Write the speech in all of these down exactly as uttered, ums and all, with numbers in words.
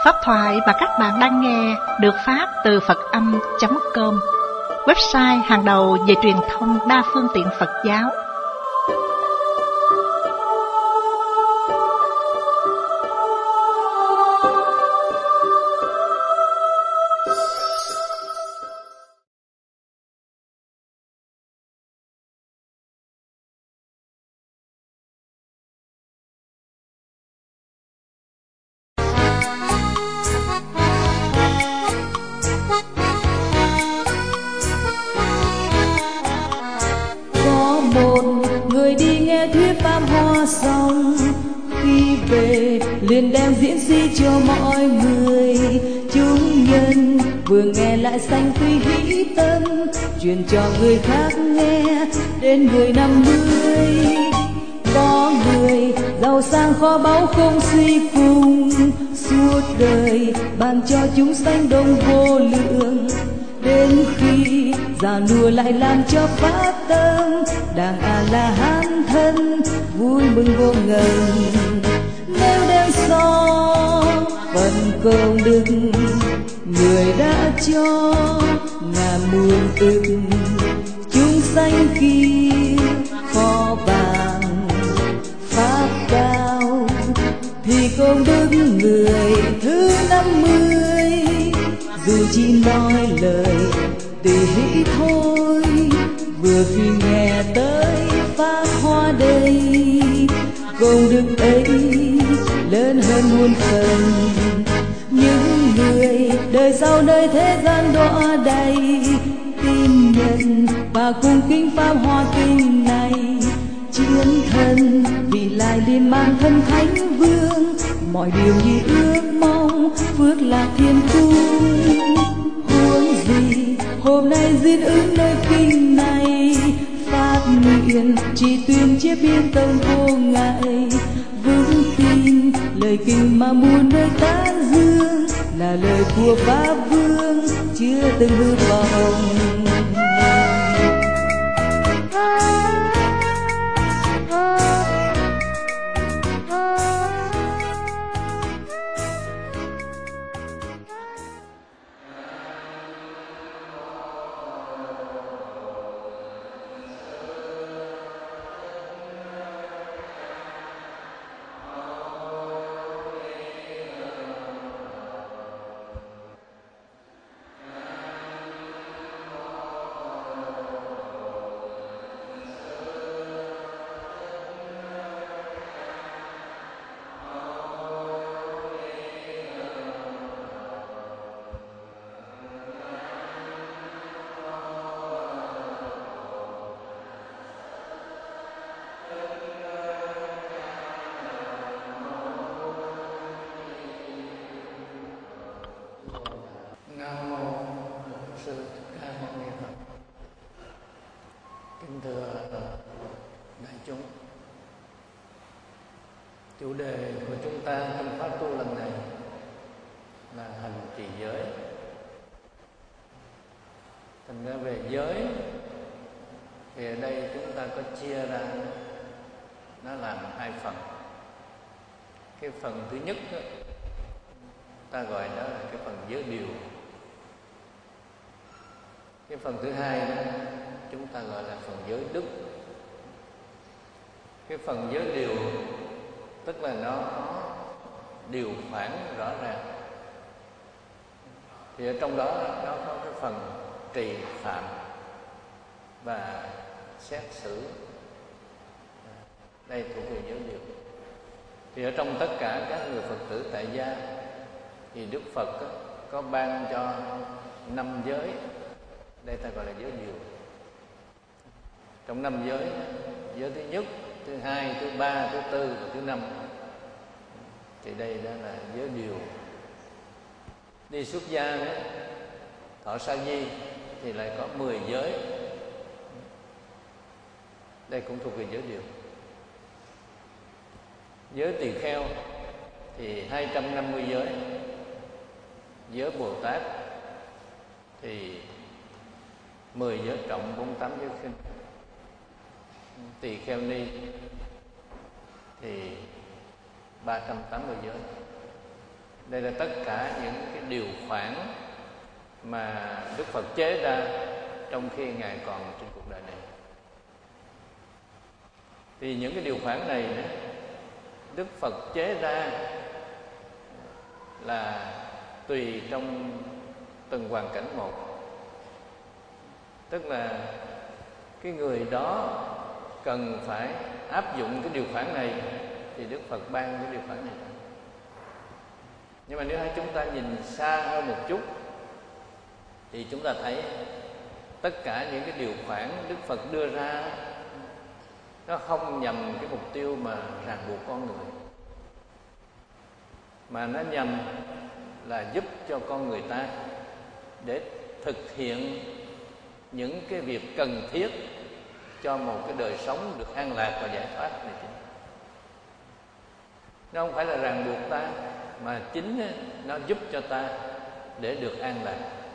Pháp thoại mà các bạn đang nghe được phát từ Phật Âm chấm com, website hàng đầu về truyền thông đa phương tiện Phật giáo. Liền đem diễn di cho mọi người, chúng nhân vừa nghe lại sanh tuy hỷ tâm, truyền cho người khác nghe đến người năm mươi. Có người giàu sang kho báu không suy cùng, suốt đời ban cho chúng sanh đồng vô lượng. Đến khi già nua lại làm cho phát tâm, đàng a la hán thân vui mừng vô ngần. Nếu đem so phần công đức người đã cho ngàn muôn ức, chúng sanh kia kho vàng pháp cao, thì công đức người thứ năm mươi. Dù chỉ nói lời tùy hỷ thôi, vừa khi nghe tới pháp hoa đây, công đức ấy lớn hơn muôn phần. Những người đời sau nơi thế gian đọa đầy, tin nhận và cung kính pháp hoa kinh này, chiến thân vì lại liền mang thân thánh vương, mọi điều như ước mong phước lạc thiên cung. Huống gì hôm nay diễn ứng nơi kinh này, phát nguyện chỉ tuyên chia biên tâm vô ngại, vững tin lời kinh mà muôn nơi tán dương, là lời của pháp vương chưa từng hư vọng. Chủ đề của chúng ta trong pháp tu lần này là hành trì giới. Thành ra về giới thì ở đây chúng ta có chia ra nó làm hai phần. Cái phần thứ nhất đó, ta gọi đó là cái phần giới điều. Cái phần thứ hai đó, chúng ta gọi là phần giới đức. Cái phần giới điều tức là nó có điều khoản rõ ràng, thì ở trong đó nó có cái phần trì phạm và xét xử, đây thuộc về giới điều. Thì ở trong tất cả các người Phật tử tại gia thì Đức Phật có ban cho năm giới, đây ta gọi là giới điều. Trong năm giới, giới thứ nhất, thứ hai, thứ ba, thứ tư và thứ năm, thì đây đó là giới điều. Đi xuất gia đó, thọ sa di thì lại có mười giới, đây cũng thuộc về giới điều. Giới tỳ kheo thì hai trăm năm mươi giới. Giới Bồ Tát thì mười giới trọng, bốn mươi tám giới khinh. Tỳ kheo ni thì ba trăm tám mươi giới. Đây là tất cả những cái điều khoản mà Đức Phật chế ra trong khi Ngài còn trên cuộc đời này. Thì những cái điều khoản này Đức Phật chế ra là tùy trong từng hoàn cảnh một. Tức là cái người đó cần phải áp dụng cái điều khoản này thì Đức Phật ban cái điều khoản này. Nhưng mà nếu chúng ta nhìn xa hơn một chút thì chúng ta thấy tất cả những cái điều khoản Đức Phật đưa ra nó không nhằm cái mục tiêu mà ràng buộc con người, mà nó nhằm là giúp cho con người ta để thực hiện những cái việc cần thiết cho một cái đời sống được an lạc và giải thoát này. Nó không phải là ràng buộc ta, mà chính nó giúp cho ta để được an lạc.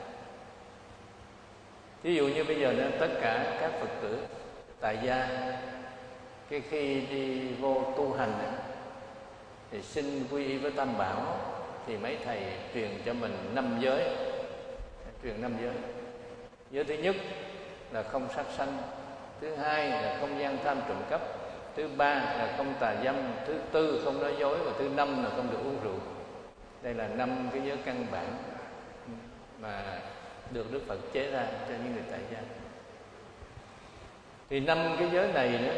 Ví dụ như bây giờ nên tất cả các Phật tử tại gia, cái khi đi vô tu hành thì xin quy y với Tam Bảo, thì mấy thầy truyền cho mình năm giới, truyền năm giới. Giới thứ nhất là không sát sanh, thứ hai là không gian tham trộm cắp, thứ ba là không tà dâm, thứ tư không nói dối, và thứ năm là không được uống rượu. Đây là năm cái giới căn bản mà được Đức Phật chế ra cho những người tại gia. Thì năm cái giới này nữa,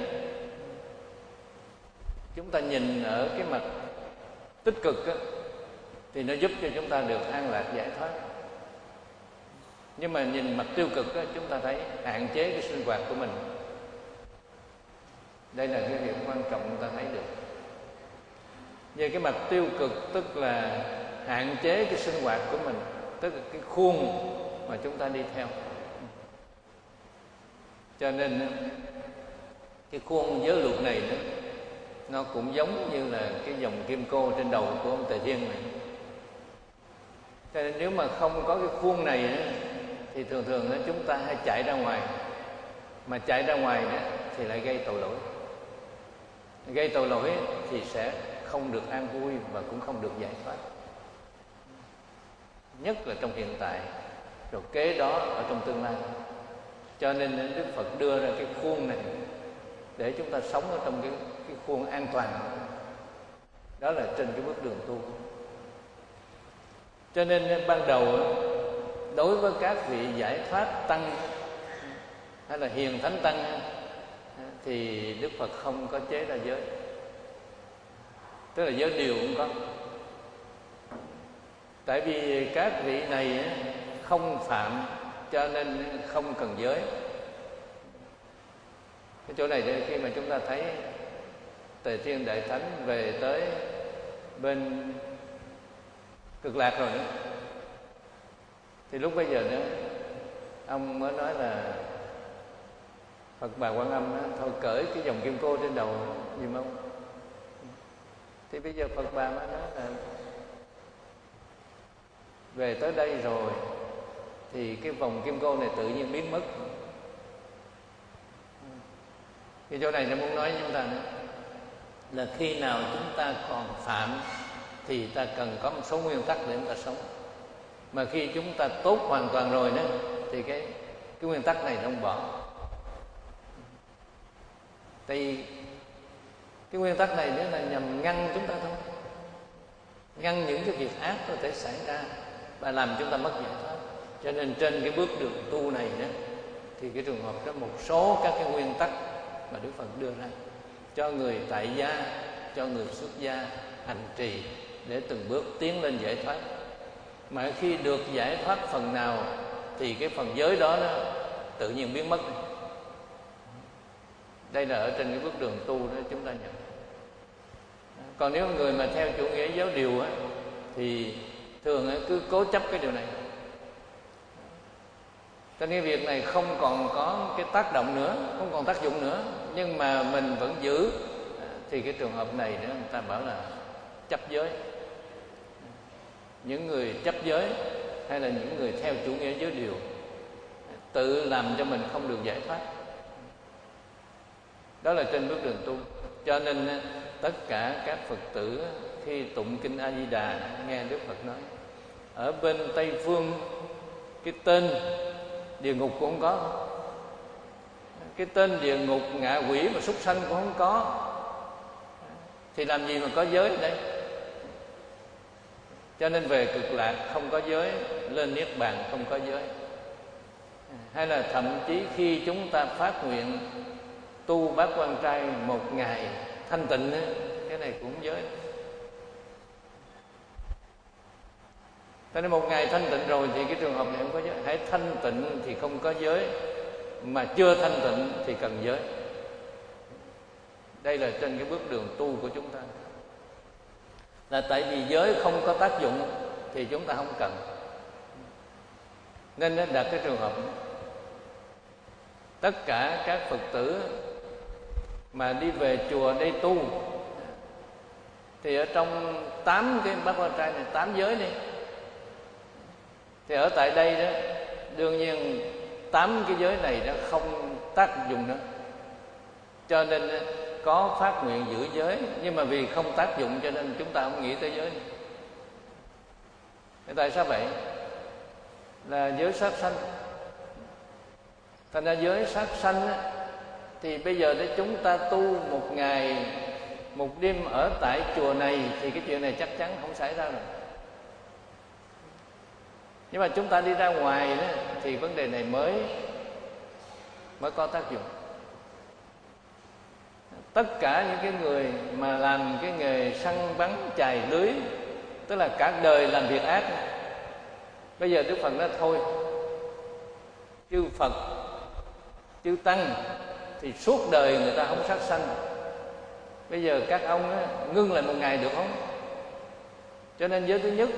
chúng ta nhìn ở cái mặt tích cực á, thì nó giúp cho chúng ta được an lạc giải thoát. Nhưng mà nhìn mặt tiêu cực á, chúng ta thấy hạn chế cái sinh hoạt của mình. Đây là cái việc quan trọng chúng ta thấy được. Về cái mặt tiêu cực tức là hạn chế cái sinh hoạt của mình, tức là cái khuôn mà chúng ta đi theo. Cho nên cái khuôn giới luật này nữa, nó cũng giống như là cái dòng kim cô trên đầu của ông Tề Thiên này. Cho nên nếu mà không có cái khuôn này nữa, thì thường thường chúng ta hay chạy ra ngoài. Mà chạy ra ngoài nữa, thì lại gây tội lỗi. Gây tội lỗi thì sẽ không được an vui và cũng không được giải thoát. Nhất là trong hiện tại, rồi kế đó ở trong tương lai. Cho nên Đức Phật đưa ra cái khuôn này để chúng ta sống ở trong cái, cái khuôn an toàn. Đó là trên cái bước đường tu. Cho nên ban đầu đối với các vị giải thoát tăng hay là hiền thánh tăng thì Đức Phật không có chế ra giới. Tức là giới điều cũng có. Tại vì các vị này không phạm cho nên không cần giới. Cái chỗ này khi mà chúng ta thấy Tề Thiên Đại Thánh về tới bên Cực Lạc rồi nữa, thì lúc bây giờ nữa ông mới nói là Phật Bà Quan Âm đó, thôi cởi cái vòng kim cô trên đầu giùm ông. Thì bây giờ Phật Bà mới nói là về tới đây rồi thì cái vòng kim cô này tự nhiên biến mất. Cái chỗ này nó muốn nói với chúng ta nữa là khi nào chúng ta còn phạm thì ta cần có một số nguyên tắc để chúng ta sống. Mà khi chúng ta tốt hoàn toàn rồi đó thì cái cái nguyên tắc này nó không bỏ. Tại vì cái nguyên tắc này là nhằm ngăn chúng ta thôi, ngăn những cái việc ác có thể xảy ra và làm chúng ta mất giải thoát. Cho nên trên cái bước đường tu này đó, thì cái trường hợp đó một số các cái nguyên tắc mà Đức Phật đưa ra cho người tại gia, cho người xuất gia hành trì để từng bước tiến lên giải thoát. Mà khi được giải thoát phần nào thì cái phần giới đó nó tự nhiên biến mất. Đây là ở trên cái bước đường tu đó chúng ta nhận. Còn nếu người mà theo chủ nghĩa giáo điều á, thì thường cứ cố chấp cái điều này. Cho nên việc này không còn có cái tác động nữa, không còn tác dụng nữa, nhưng mà mình vẫn giữ, thì cái trường hợp này nữa người ta bảo là chấp giới. Những người chấp giới hay là những người theo chủ nghĩa giới điều tự làm cho mình không được giải thoát. Đó là trên bước đường tu. Cho nên tất cả các Phật tử khi tụng kinh A Di Đà nghe Đức Phật nói ở bên Tây phương cái tên địa ngục cũng không có, cái tên địa ngục, ngạ quỷ và súc sanh cũng không có, thì làm gì mà có giới ở đây? Cho nên về Cực Lạc không có giới, lên Niết Bàn không có giới. Hay là thậm chí khi chúng ta phát nguyện tu bát quan trai một ngày thanh tịnh, cái này cũng giới. Cho nên một ngày thanh tịnh rồi thì cái trường hợp này không có giới. Hãy thanh tịnh thì không có giới, mà chưa thanh tịnh thì cần giới. Đây là trên cái bước đường tu của chúng ta. Là tại vì giới không có tác dụng thì chúng ta không cần. Nên nó đặt cái trường hợp này. Tất cả các Phật tử mà đi về chùa đây tu thì ở trong tám cái bát quan trai này, tám giới đi, thì ở tại đây đó đương nhiên tám cái giới này nó không tác dụng nữa, cho nên có phát nguyện giữ giới, nhưng mà vì không tác dụng cho nên chúng ta không nghĩ tới giới này. Tại sao vậy? Là giới sát sanh. Thành ra giới sát sanh á, thì bây giờ để chúng ta tu một ngày một đêm ở tại chùa này thì cái chuyện này chắc chắn không xảy ra rồi. Nhưng mà chúng ta đi ra ngoài đó thì vấn đề này mới mới có tác dụng. Tất cả những cái người mà làm cái nghề săn bắn chài lưới, tức là cả đời làm việc ác, bây giờ Đức Phật nói thôi, chư Phật chư Tăng thì suốt đời người ta không sát sanh, bây giờ các ông á, ngưng lại một ngày được không? Cho nên giới thứ nhất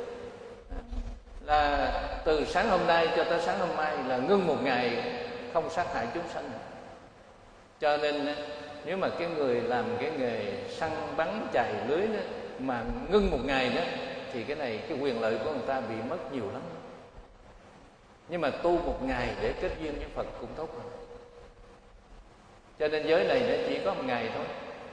là từ sáng hôm nay cho tới sáng hôm mai là ngưng một ngày không sát hại chúng sanh. Cho nên nếu mà cái người làm cái nghề săn bắn chài lưới đó, mà ngưng một ngày đó thì cái này cái quyền lợi của người ta bị mất nhiều lắm. Nhưng mà tu một ngày để kết duyên với Phật cũng tốt rồi. Cho nên giới này nó chỉ có một ngày thôi.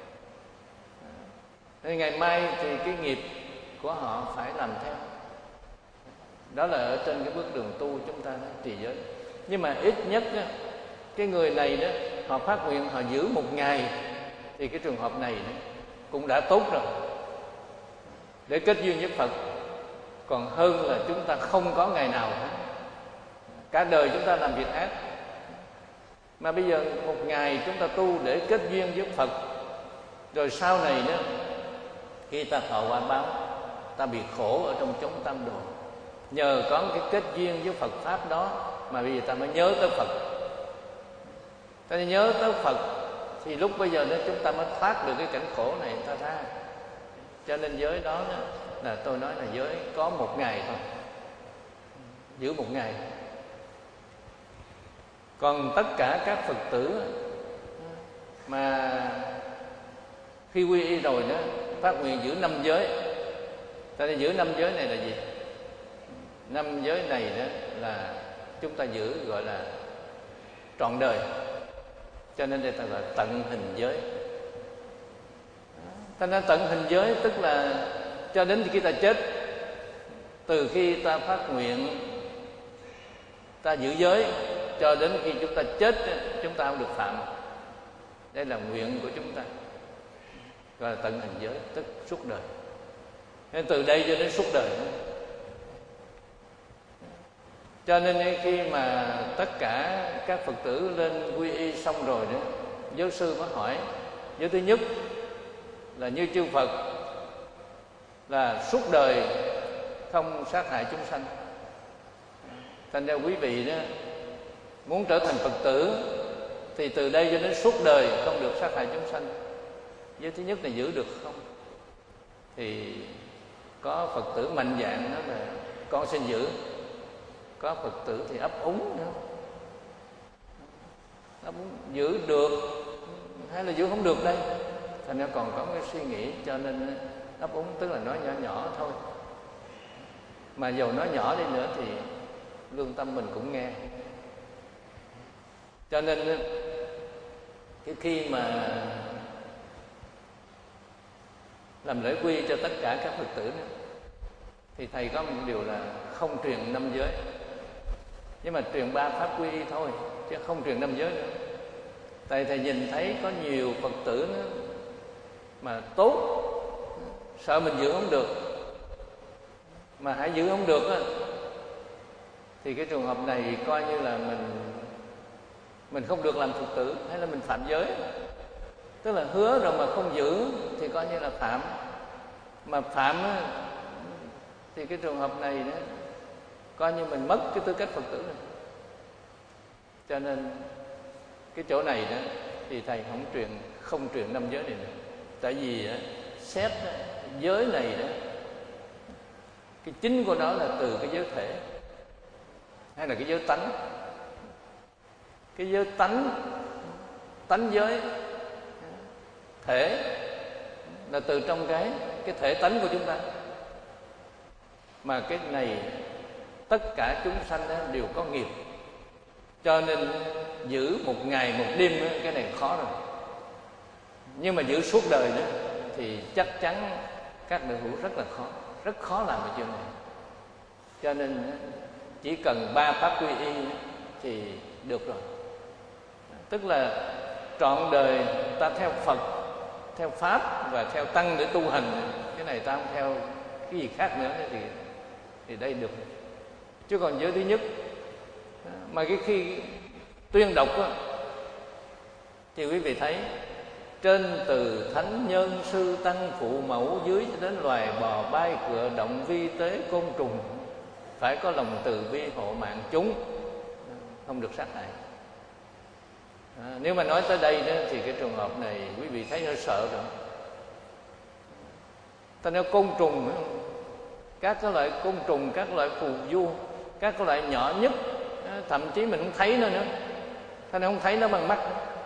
Nên ngày mai thì cái nghiệp của họ phải làm theo. Đó là ở trên cái bước đường tu chúng ta trì giới. Nhưng mà ít nhất đó, cái người này đó họ phát nguyện họ giữ một ngày thì cái trường hợp này đó, cũng đã tốt rồi để kết duyên với Phật, còn hơn là chúng ta không có ngày nào hết, cả đời chúng ta làm việc ác. Mà bây giờ một ngày chúng ta tu để kết duyên với Phật, rồi sau này đó khi ta thọ quả báo, ta bị khổ ở trong chốn tam đồ, nhờ có cái kết duyên với Phật Pháp đó mà bây giờ ta mới nhớ tới Phật. Ta nhớ tới Phật thì lúc bây giờ đó chúng ta mới thoát được cái cảnh khổ này ta ra. Cho nên giới đó, đó là tôi nói là giới có một ngày thôi, giữ một ngày. Còn tất cả các Phật tử mà khi quy y rồi đó phát nguyện giữ năm giới. Ta đi giữ năm giới này là gì? Năm giới này đó là chúng ta giữ gọi là trọn đời. Cho nên đây ta gọi là tận hình giới. Ta nói tận hình giới tức là cho đến khi ta chết, từ khi ta phát nguyện ta giữ giới cho đến khi chúng ta chết chúng ta không được phạm. Đây là nguyện của chúng ta, gọi là tận hình giới, tức suốt đời. Nên từ đây cho đến suốt đời. Cho nên khi mà tất cả các Phật tử lên quy y xong rồi đó, giáo sư mới hỏi giới thứ nhất là như chư Phật là suốt đời không sát hại chúng sanh. Thành ra quý vị đó muốn trở thành Phật tử thì từ đây cho đến suốt đời không được sát hại chúng sanh. Giới thứ nhất này giữ được không? Thì có Phật tử mạnh dạn đó là con xin giữ. Có Phật tử thì ấp úng nữa, ấp úng giữ được hay là giữ không được đây. Thành ra còn có cái suy nghĩ, cho nên ấp úng tức là nói nhỏ nhỏ thôi. Mà dầu nói nhỏ đi nữa thì lương tâm mình cũng nghe. Cho nên cái khi mà làm lễ quy cho tất cả các Phật tử nữa, thì thầy có một điều là không truyền năm giới, nhưng mà truyền ba pháp quy y thôi, chứ không truyền năm giới nữa. Tại thầy nhìn thấy có nhiều Phật tử nữa mà tốt, sợ mình giữ không được, mà hãy giữ không được á, thì cái trường hợp này coi như là mình mình không được làm Phật tử, hay là mình phạm giới. Tức là hứa rồi mà không giữ thì coi như là phạm. Mà phạm á, thì cái trường hợp này đó, coi như mình mất cái tư cách Phật tử này. Cho nên cái chỗ này đó thì thầy không truyền không truyền năm giới này nữa. Tại vì á, xét đó, giới này đó, cái chính của nó là từ cái giới thể hay là cái giới tánh. Cái giới tánh, tánh giới, thể là từ trong cái cái thể tánh của chúng ta. Mà cái này tất cả chúng sanh đó đều có nghiệp, cho nên giữ một ngày một đêm đó, cái này khó rồi. Nhưng mà giữ suốt đời đó thì chắc chắn các đệ hữu rất là khó, rất khó làm cái chuyện này. Cho nên chỉ cần ba pháp quy y thì được rồi. Tức là trọn đời ta theo Phật, theo Pháp và theo Tăng để tu hành. Cái này ta không theo cái gì khác nữa thì thì đây được. Chứ còn giới thứ nhất mà cái khi tuyên đọc đó, thì quý vị thấy trên từ thánh nhân sư tăng phụ mẫu, dưới cho đến loài bò bay cựa động vi tế côn trùng, phải có lòng từ bi hộ mạng chúng, không được sát hại. À, nếu mà nói tới đây đó, thì cái trường hợp này quý vị thấy hơi sợ rồi. Ta nói côn trùng, các cái loại côn trùng, các loại phù du, các cái loại nhỏ nhất, thậm chí mình không thấy nó nữa, ta nói không thấy nó bằng mắt,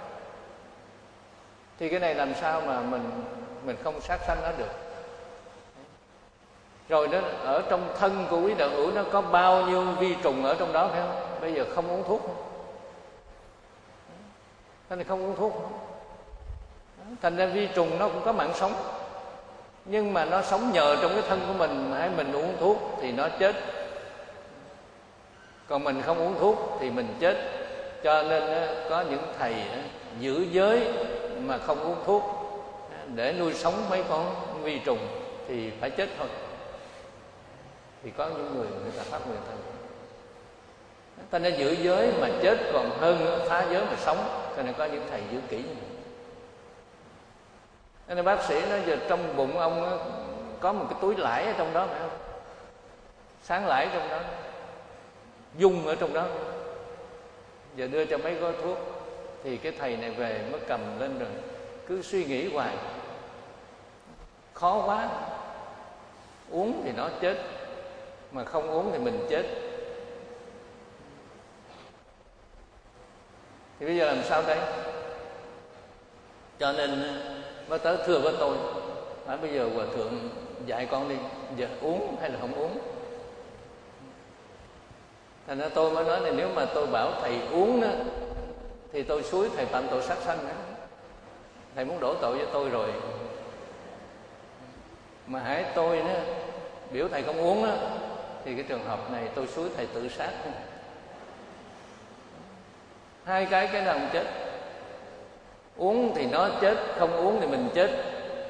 thì cái này làm sao mà mình mình không sát sanh nó được. Rồi đó, ở trong thân của quý đạo hữu nó có bao nhiêu vi trùng ở trong đó phải không? Bây giờ không uống thuốc, thế này không uống thuốc, thành ra vi trùng nó cũng có mạng sống, nhưng mà nó sống nhờ trong cái thân của mình. Hãy mình uống thuốc thì nó chết, còn mình không uống thuốc thì mình chết. Cho nên có những thầy giữ giới mà không uống thuốc để nuôi sống mấy con vi trùng thì phải chết thôi. Thì có những người người ta phát nguyện thân, ta nên giữ giới mà chết còn hơn phá giới mà sống. Cho nên có những thầy giữ kỹ như vậy. Nên bác sĩ nói giờ trong bụng ông có một cái túi lải ở trong đó phải không? Sáng lải trong đó, dung ở trong đó, giờ đưa cho mấy gói thuốc. Thì cái thầy này về mới cầm lên rồi cứ suy nghĩ hoài, khó quá. Uống thì nó chết, mà không uống thì mình chết. Thì bây giờ làm sao đây? Cho nên mới tới thưa với tôi, nói bây giờ hòa thượng dạy con đi, giờ uống hay là không uống? Thành ra tôi mới nói này, nếu mà tôi bảo thầy uống đó thì tôi xúi thầy phạm tội sát sanh đó. Thầy muốn đổ tội với tôi rồi, mà hãy tôi đó biểu thầy không uống đó, thì cái trường hợp này tôi xúi thầy tự sát. Hai cái cái nào cũng chết. Uống thì nó chết, không uống thì mình chết.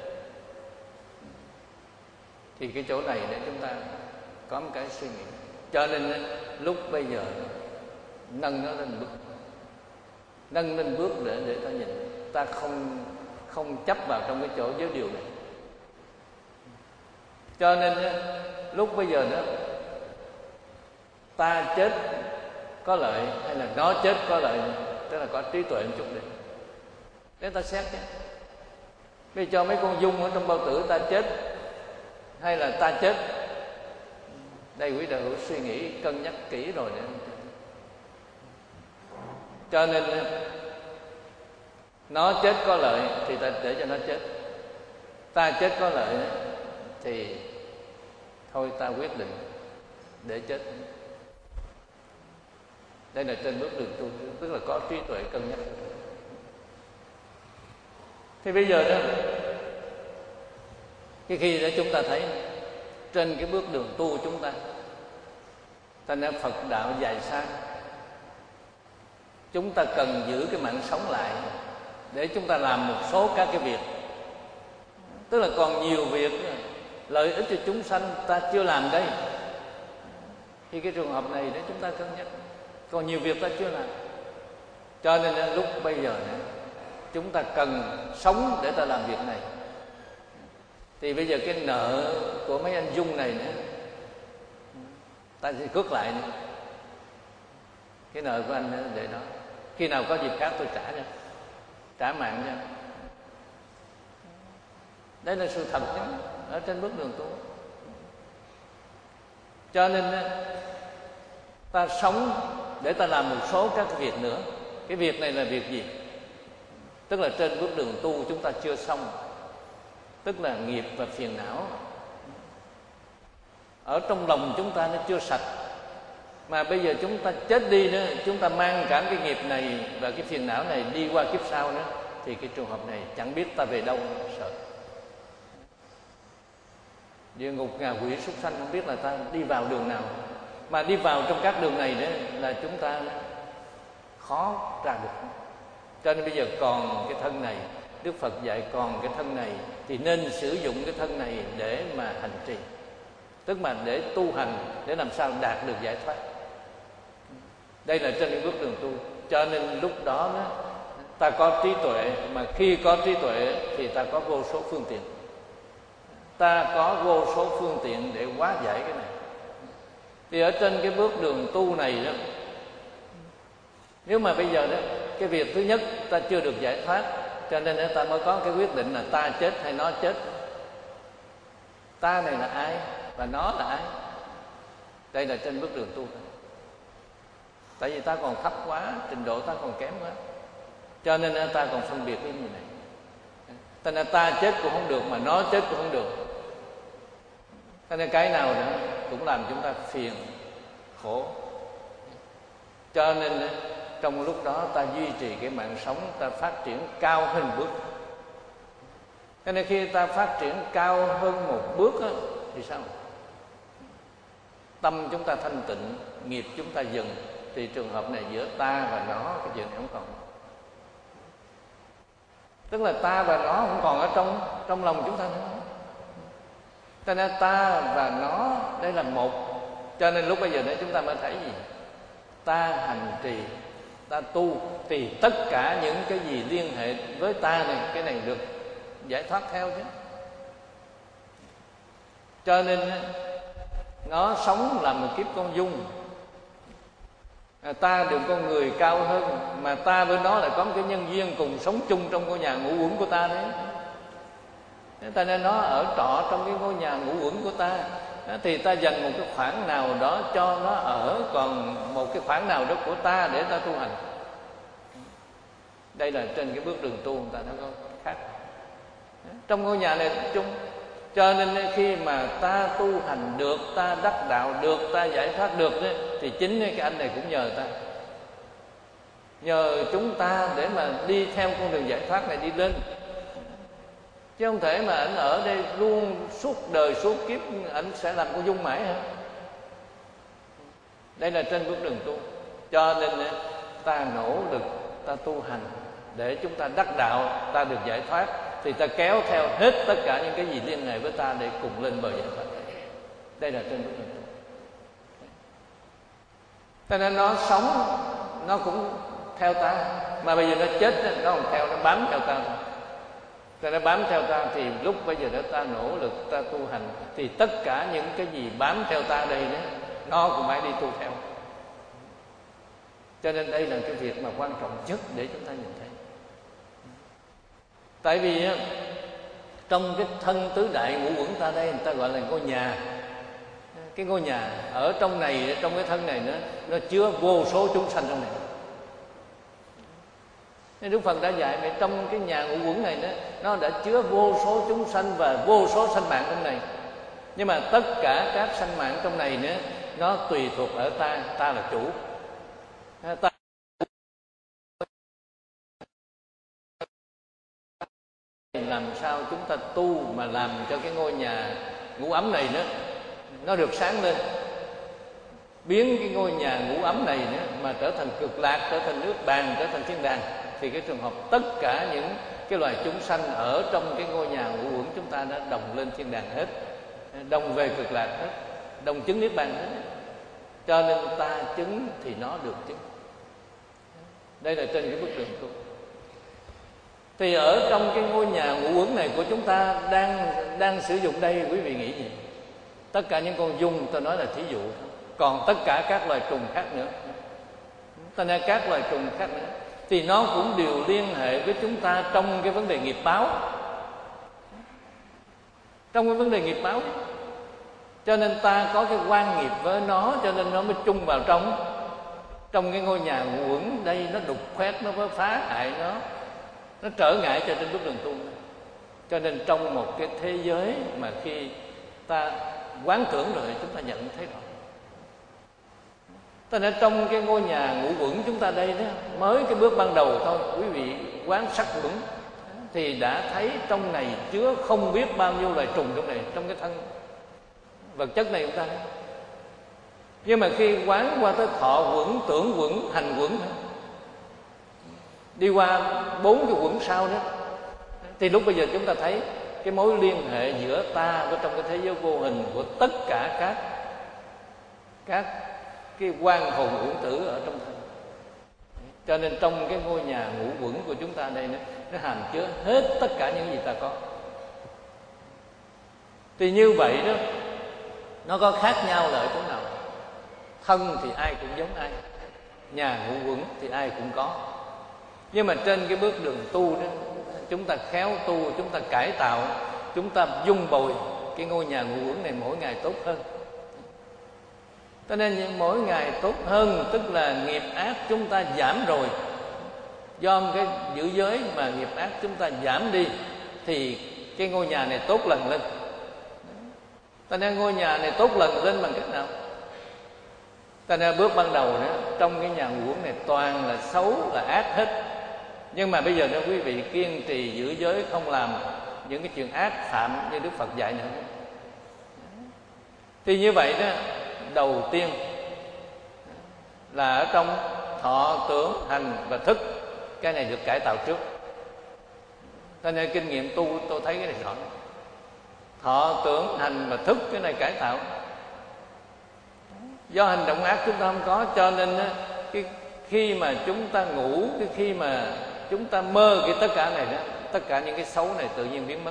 Thì cái chỗ này để chúng ta có một cái suy nghĩ. Cho nên lúc bây giờ nâng nó lên bước, nâng lên bước để để ta nhìn, ta không không chấp vào trong cái chỗ giới điều này. Cho nên lúc bây giờ đó, ta chết có lợi hay là nó chết có lợi, tức là có trí tuệ một chút đi để ta xét chứ. Bây giờ cho mấy con dung ở trong bao tử ta chết hay là ta chết, đây quý đạo hữu suy nghĩ cân nhắc kỹ rồi để. Cho nên nó chết có lợi thì ta để cho nó chết, ta chết có lợi thì thôi ta quyết định để chết. Đây là trên bước đường tu, tức là có trí tuệ cân nhắc. Thì bây giờ đó, Cái khi đó chúng ta thấy trên cái bước đường tu chúng ta, ta nói Phật đạo dài xa, chúng ta cần giữ cái mạng sống lại để chúng ta làm một số các cái việc. Tức là còn nhiều việc lợi ích cho chúng sanh ta chưa làm đây. Thì cái trường hợp này để chúng ta cân nhắc. Còn nhiều việc ta chưa làm. Cho nên lúc bây giờ này, chúng ta cần sống để ta làm việc này. Thì bây giờ cái nợ của mấy anh Dung này nữa, ta sẽ cướp lại nữa. Cái nợ của anh nữa để đó. Khi nào có dịp khác tôi trả cho, trả mạng cho. Đây là sự thật chứ, ở trên bước đường tu. Cho nên ta sống để ta làm một số các việc nữa. Cái việc này là việc gì? Tức là trên bước đường tu chúng ta chưa xong. Tức là nghiệp và phiền não ở trong lòng chúng ta nó chưa sạch. Mà bây giờ chúng ta chết đi nữa, chúng ta mang cả cái nghiệp này và cái phiền não này đi qua kiếp sau nữa, thì cái trường hợp này chẳng biết ta về đâu nữa, sợ. Địa ngục, ngạ quỷ, súc sanh không biết là ta đi vào đường nào. Mà đi vào trong các đường này nữa là chúng ta khó ra được. Cho nên bây giờ còn cái thân này, Đức Phật dạy còn cái thân này thì nên sử dụng cái thân này để mà hành trì. Tức là để tu hành, để làm sao đạt được giải thoát. Đây là trên cái bước đường tu. Cho nên lúc đó, đó ta có trí tuệ. Mà khi có trí tuệ thì ta có vô số phương tiện. Ta có vô số phương tiện để hóa giải cái này. Thì ở trên cái bước đường tu này đó, nếu mà bây giờ đó, cái việc thứ nhất ta chưa được giải thoát, cho nên ta mới có cái quyết định là ta chết hay nó chết. Ta này là ai và nó là ai? Đây là trên bước đường tu. Tại vì ta còn thấp quá, trình độ ta còn kém quá, cho nên ta còn phân biệt cái gì này. Cho nên ta chết cũng không được mà nó chết cũng không được. Cho nên cái nào nữa cũng làm chúng ta phiền, khổ. Cho nên trong lúc đó ta duy trì cái mạng sống, ta phát triển cao hơn bước. Cho nên khi ta phát triển cao hơn một bước á, thì sao? Tâm chúng ta thanh tịnh, nghiệp chúng ta dừng, thì trường hợp này giữa ta và nó cái chuyện này không còn. Tức là ta và nó không còn ở trong trong lòng chúng ta nữa. Cho nên ta và nó đây là một. Cho nên lúc bây giờ đấy chúng ta mới thấy gì? Ta hành trì, ta tu thì tất cả những cái gì liên hệ với ta này, cái này được giải thoát theo chứ. Cho nên nó sống là một kiếp con dung. À, ta được con người cao hơn, mà ta với nó lại có một cái nhân duyên cùng sống chung trong ngôi nhà ngũ uẩn của ta đấy. Cho nên nó ở trọ trong cái ngôi nhà ngũ uẩn của ta, thì ta dành một cái khoảng nào đó cho nó ở, còn một cái khoảng nào đó của ta để ta tu hành. Đây là trên cái bước đường tu người ta nó có khác. Trong ngôi nhà này chung. Cho nên khi mà ta tu hành được, ta đắc đạo được, ta giải thoát được đấy, thì chính cái anh này cũng nhờ ta, nhờ chúng ta để mà đi theo con đường giải thoát này đi lên. Chứ không thể mà anh ở đây luôn suốt đời suốt kiếp anh sẽ làm con dung mãi hả? Đây là trên bước đường tu. Cho nên ta nỗ lực, ta tu hành để chúng ta đắc đạo, ta được giải thoát, thì ta kéo theo hết tất cả những cái gì liên hệ với ta để cùng lên bờ giải thoát. Đây là trên bước đường tu. Cho nên nó sống nó cũng theo ta, mà bây giờ nó chết nó còn theo, nó bám theo ta. Cho nó bám theo ta thì lúc bây giờ đó ta nỗ lực, ta tu hành, thì tất cả những cái gì bám theo ta đây đó, nó cũng phải đi tu theo. Cho nên đây là cái việc mà quan trọng nhất để chúng ta nhìn thấy. Tại vì trong cái thân tứ đại ngũ uẩn ta đây, người ta gọi là ngôi nhà. Cái ngôi nhà ở trong này, trong cái thân này nó nó chứa vô số chúng sanh trong này. Nên Đức Phật đã dạy về trong cái nhà ngũ uẩn này đó, nó đã chứa vô số chúng sanh và vô số sanh mạng trong này. Nhưng mà tất cả các sanh mạng trong này nữa, nó tùy thuộc ở ta, ta là chủ. Ta làm sao chúng ta tu mà làm cho cái ngôi nhà ngủ ấm này nữa nó được sáng lên, biến cái ngôi nhà ngủ ấm này nữa mà trở thành cực lạc, trở thành nước bàn, trở thành thiên đàng, thì cái trường hợp tất cả những cái loài chúng sanh ở trong cái ngôi nhà ngũ uẩn chúng ta đã đồng lên thiên đàng hết, đồng về cực lạc hết, đồng chứng niết bàn hết. Cho nên ta chứng thì nó được chứng. Đây là trên cái bước đường tu. Thì ở trong cái ngôi nhà ngũ uẩn này của chúng ta đang đang sử dụng đây, quý vị nghĩ gì? Tất cả những con giun tôi nói là thí dụ, còn tất cả các loài trùng khác nữa, cho nên các loài trùng khác nữa thì nó cũng đều liên hệ với chúng ta trong cái vấn đề nghiệp báo, trong cái vấn đề nghiệp báo. Cho nên ta có cái quan nghiệp với nó, cho nên nó mới chung vào trong trong cái ngôi nhà ngũ uẩn đây, nó đục khoét, nó mới phá hại nó, nó trở ngại cho trên bước đường tu. Cho nên trong một cái thế giới mà khi ta quán tưởng rồi chúng ta nhận thấy rõ. Cho nên trong cái ngôi nhà ngũ uẩn chúng ta đây đó, mới cái bước ban đầu thôi, quý vị quán sắc uẩn thì đã thấy trong này chứa không biết bao nhiêu loài trùng trong này, trong cái thân vật chất này chúng ta. Nhưng mà khi quán qua tới thọ uẩn, tưởng uẩn, hành uẩn, đi qua bốn cái uẩn sau đó, thì lúc bây giờ chúng ta thấy cái mối liên hệ giữa ta với trong cái thế giới vô hình của tất cả các các cái quan hồn uẩn tử ở trong thân. Cho nên trong cái ngôi nhà ngũ uẩn của chúng ta đây nó, nó hàm chứa hết tất cả những gì ta có. Thì như vậy đó, nó có khác nhau là ở chỗ nào? Thân thì ai cũng giống ai, nhà ngũ uẩn thì ai cũng có. Nhưng mà trên cái bước đường tu đó, chúng ta khéo tu, chúng ta cải tạo, chúng ta dung bồi cái ngôi nhà ngũ uẩn này mỗi ngày tốt hơn. Cho nên mỗi ngày tốt hơn, tức là nghiệp ác chúng ta giảm rồi. Do cái giữ giới mà nghiệp ác chúng ta giảm đi, thì cái ngôi nhà này tốt lần lên. Cho nên ngôi nhà này tốt lần lên bằng cách nào? Cho nên bước ban đầu đó, trong cái nhà ngũ uẩn này toàn là xấu, là ác hết. Nhưng mà bây giờ nếu quý vị kiên trì giữ giới, không làm những cái chuyện ác phạm như Đức Phật dạy nữa, thì như vậy đó, đầu tiên là ở trong thọ, tưởng, hành và thức, cái này được cải tạo trước. Cho nên kinh nghiệm tu tôi thấy cái này rõ. Thọ, tưởng, hành và thức, cái này cải tạo. Do hành động ác chúng ta không có, cho nên cái khi mà chúng ta ngủ, cái khi mà chúng ta mơ cái tất cả này đó, tất cả những cái xấu này tự nhiên biến mất.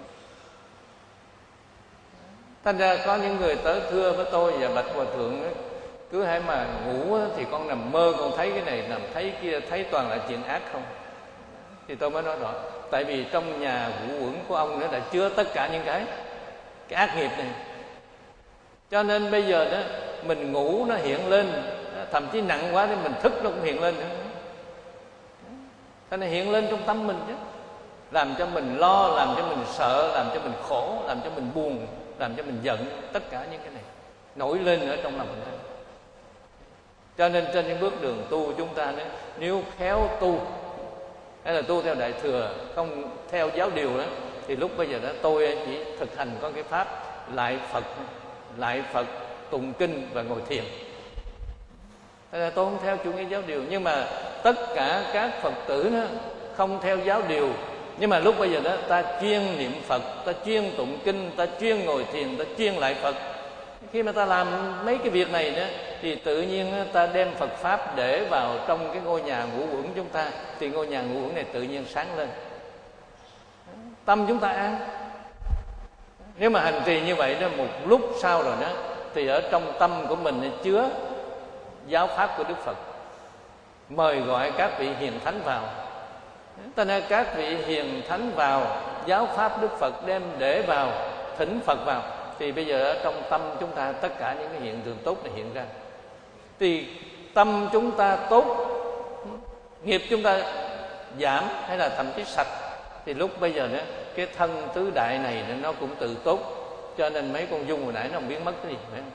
Thành ra có những người tới thưa với tôi và bạch hòa thượng, cứ hãy mà ngủ thì con nằm mơ, con thấy cái này, nằm thấy kia, thấy toàn là chuyện ác không. Thì tôi mới nói rõ, tại vì trong nhà ngũ uẩn của ông nó đã chứa tất cả những cái cái ác nghiệp này. Cho nên bây giờ đó mình ngủ nó hiện lên, thậm chí nặng quá thì mình thức nó cũng hiện lên nữa. Cho nên hiện lên trong tâm mình chứ, làm cho mình lo, làm cho mình sợ, làm cho mình khổ, làm cho mình buồn, làm cho mình giận, tất cả những cái này nổi lên ở trong lòng mình. Cho nên trên những bước đường tu chúng ta đó, nếu khéo tu hay là tu theo Đại Thừa, không theo giáo điều đó, thì lúc bây giờ đó tôi chỉ thực hành có cái pháp lại Phật, lại Phật, tụng kinh và ngồi thiền. Thế là tôi không theo chủ nghĩa giáo điều, nhưng mà tất cả các Phật tử đó không theo giáo điều, nhưng mà lúc bây giờ đó ta chuyên niệm Phật, ta chuyên tụng kinh, ta chuyên ngồi thiền, ta chuyên lại Phật. Khi mà ta làm mấy cái việc này đó, thì tự nhiên ta đem Phật Pháp để vào trong cái ngôi nhà ngũ uẩn chúng ta, thì ngôi nhà ngũ uẩn này tự nhiên sáng lên, tâm chúng ta an. Nếu mà hành trì như vậy đó, một lúc sau rồi đó, thì ở trong tâm của mình chứa giáo pháp của Đức Phật, mời gọi các vị hiền thánh vào. Cho nên các vị hiền thánh vào, giáo pháp Đức Phật đem để vào, thỉnh Phật vào, thì bây giờ ở trong tâm chúng ta tất cả những cái hiện tượng tốt này hiện ra. Thì tâm chúng ta tốt, nghiệp chúng ta giảm hay là thậm chí sạch, thì lúc bây giờ đó cái thân tứ đại này nó cũng tự tốt. Cho nên mấy con dung hồi nãy nó không biến mất cái gì, phải không?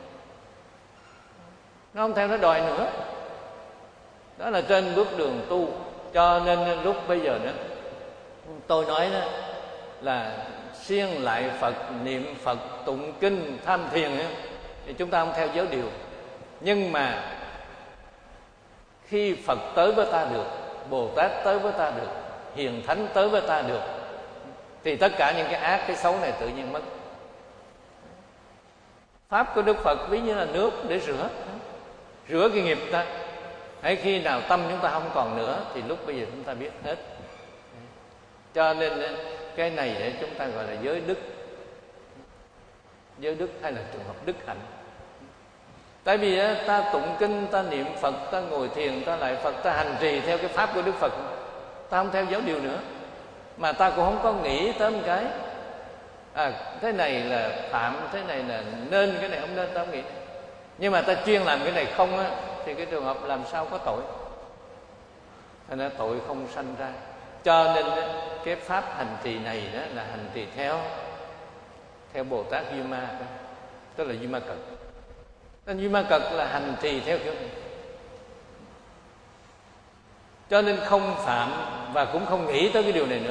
Nó không theo nó đòi nữa. Đó là trên bước đường tu. Cho nên lúc bây giờ đó tôi nói đó, là siêng lại Phật, niệm Phật, tụng kinh, tham thiền ấy, thì chúng ta không theo giới điều. Nhưng mà khi Phật tới với ta được, Bồ Tát tới với ta được, Hiền Thánh tới với ta được, thì tất cả những cái ác, cái xấu này tự nhiên mất. Pháp của Đức Phật ví như là nước để rửa, rửa cái nghiệp ta. Hãy khi nào tâm chúng ta không còn nữa thì lúc bây giờ chúng ta biết hết. Cho nên cái này để chúng ta gọi là giới đức. Giới đức hay là trường hợp đức hạnh. Tại vì ta tụng kinh, ta niệm Phật, ta ngồi thiền, ta lại Phật, ta hành trì theo cái pháp của Đức Phật, ta không theo giáo điều nữa. Mà ta cũng không có nghĩ tới một cái à, thế này là phạm, thế này là nên, cái này không nên, ta không nghĩ. Nhưng mà ta chuyên làm cái này không á, thì cái trường hợp làm sao có tội. Thành ra tội không sanh ra. Cho nên cái pháp hành trì này đó là hành trì theo theo Bồ Tát Duy Ma, tức là Duy Ma Cật. Nên Duy Ma Cật là hành trì theo kiểu này. Cho nên không phạm và cũng không nghĩ tới cái điều này nữa.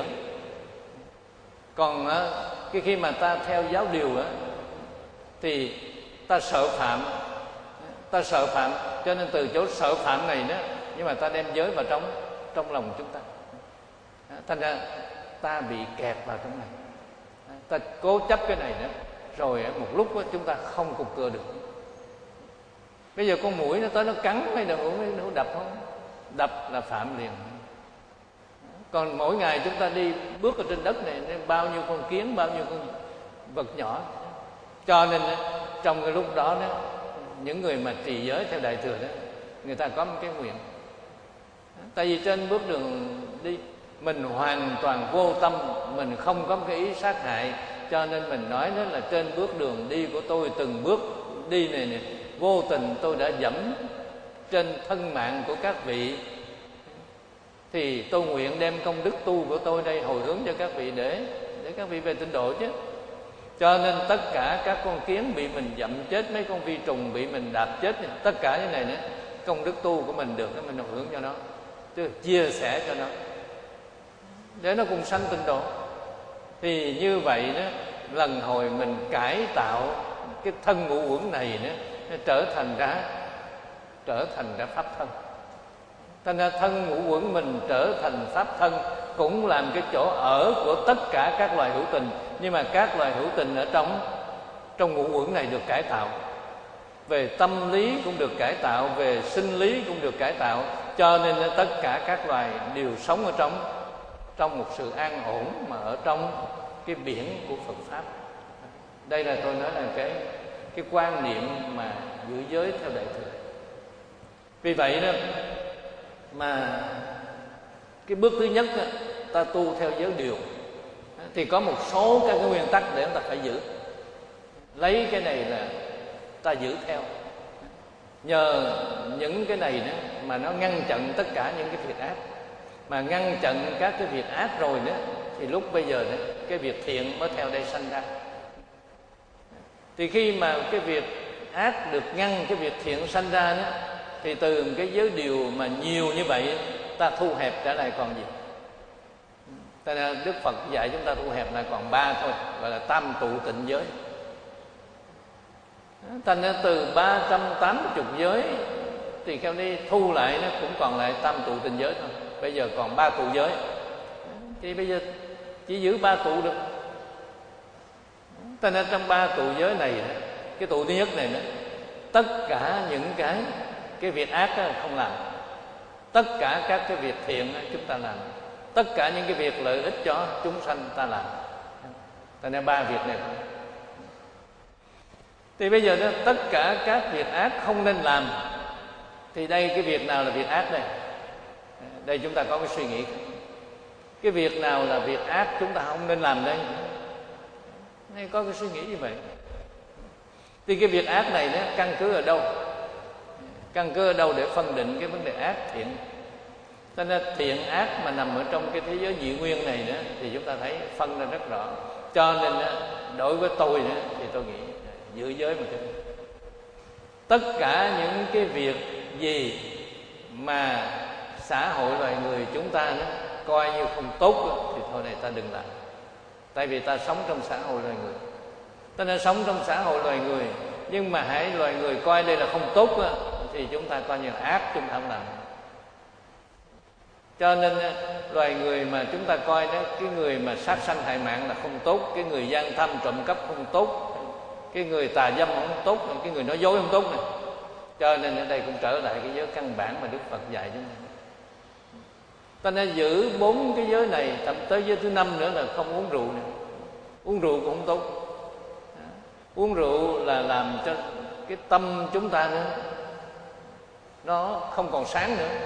Còn cái khi mà ta theo giáo điều á, thì ta sợ phạm, ta sợ phạm, cho nên từ chỗ sợ phạm này đó, nhưng mà ta đem giới vào trong trong lòng chúng ta. Thành ra ta bị kẹt vào trong này, ta cố chấp cái này nữa, rồi một lúc đó, chúng ta không cục cưa được. Bây giờ con muỗi nó tới nó cắn hay là nó đập không? Đập là phạm liền. Còn mỗi ngày chúng ta đi bước ở trên đất này, bao nhiêu con kiến, bao nhiêu con vật nhỏ. Cho nên trong cái lúc đó, đó những người mà trì giới theo Đại Thừa đó, người ta có một cái nguyện. Tại vì trên bước đường đi, mình hoàn toàn vô tâm, mình không có một cái ý sát hại. Cho nên mình nói đó là trên bước đường đi của tôi, từng bước đi này nè, vô tình tôi đã dẫm trên thân mạng của các vị, thì tôi nguyện đem công đức tu của tôi đây hồi hướng cho các vị để để các vị về tịnh độ chứ. Cho nên tất cả các con kiến bị mình dẫm chết, mấy con vi trùng bị mình đạp chết, tất cả những này nữa, công đức tu của mình được, mình hồi hướng cho nó, chứ chia sẻ cho nó để nó cùng sanh tịnh độ. Thì như vậy đó, lần hồi mình cải tạo cái thân ngũ uẩn này nữa, nó trở thành ra trở thành ra pháp thân. Thành ra thân ngũ uẩn mình trở thành pháp thân, cũng làm cái chỗ ở của tất cả các loài hữu tình. Nhưng mà các loài hữu tình ở trong trong ngũ uẩn này được cải tạo, về tâm lý cũng được cải tạo, về sinh lý cũng được cải tạo. Cho nên tất cả các loài đều sống ở trong trong một sự an ổn, mà ở trong cái biển của Phật pháp. Đây là tôi nói là cái cái quan niệm mà giữ giới theo Đại Thừa. Vì vậy đó mà cái bước thứ nhất đó, ta tu theo giới điều, thì có một số các cái nguyên tắc để chúng ta phải giữ. Lấy cái này là ta giữ theo. Nhờ những cái này đó mà nó ngăn chặn tất cả những cái việc ác. Mà ngăn chặn các cái việc ác rồi đó, thì lúc bây giờ đó, cái việc thiện mới theo đây sanh ra. Thì khi mà cái việc ác được ngăn, cái việc thiện sanh ra đó, thì từ cái giới điều mà nhiều như vậy, ta thu hẹp trở lại còn gì. Thế nên Đức Phật dạy chúng ta thu hẹp lại còn ba thôi, gọi là tam tụ tịnh giới. Thành ra từ ba trăm tám mươi giới thì theo đi thu lại nó cũng còn lại tam tụ tịnh giới thôi. Bây giờ còn ba tụ giới, thì bây giờ chỉ giữ ba tụ được. Thành ra trong ba tụ giới này, cái tụ thứ nhất này nữa, tất cả những cái cái việc ác đó không làm, tất cả các cái việc thiện đó chúng ta làm, tất cả những cái việc lợi ích cho chúng sanh ta làm. Thành ra ba việc này. Thì bây giờ đó, tất cả các việc ác không nên làm. Thì đây cái việc nào là việc ác đây? Đây chúng ta có cái suy nghĩ. Cái việc nào là việc ác chúng ta không nên làm đây? Đây có cái suy nghĩ như vậy. Thì cái việc ác này đó căn cứ ở đâu? Căn cứ ở đâu để phân định cái vấn đề ác thiện? Cho nên thiện ác mà nằm ở trong cái thế giới dị nguyên này đó, thì chúng ta thấy phân ra rất rõ. Cho nên đối với tôi đó, thì tôi nghĩ giữ giới mà cái tất cả những cái việc gì mà xã hội loài người chúng ta đó, coi như không tốt đó, thì thôi này ta đừng làm. Tại vì ta sống trong xã hội loài người, ta nên sống trong xã hội loài người. Nhưng mà hãy loài người coi đây là không tốt á, thì chúng ta coi như là ác, chúng ta không làm. Cho nên loài người mà chúng ta coi đó, cái người mà sát sanh hại mạng là không tốt, cái người gian tham trộm cắp không tốt, cái người tà dâm không tốt, cái người nói dối không tốt này. Cho nên ở đây cũng trở lại cái giới căn bản mà Đức Phật dạy chúng ta. Ta nên giữ bốn cái giới này, thậm tới giới thứ năm nữa là không uống rượu nữa. Uống rượu cũng không tốt. Uống rượu là làm cho cái tâm chúng ta nữa nó không còn sáng nữa.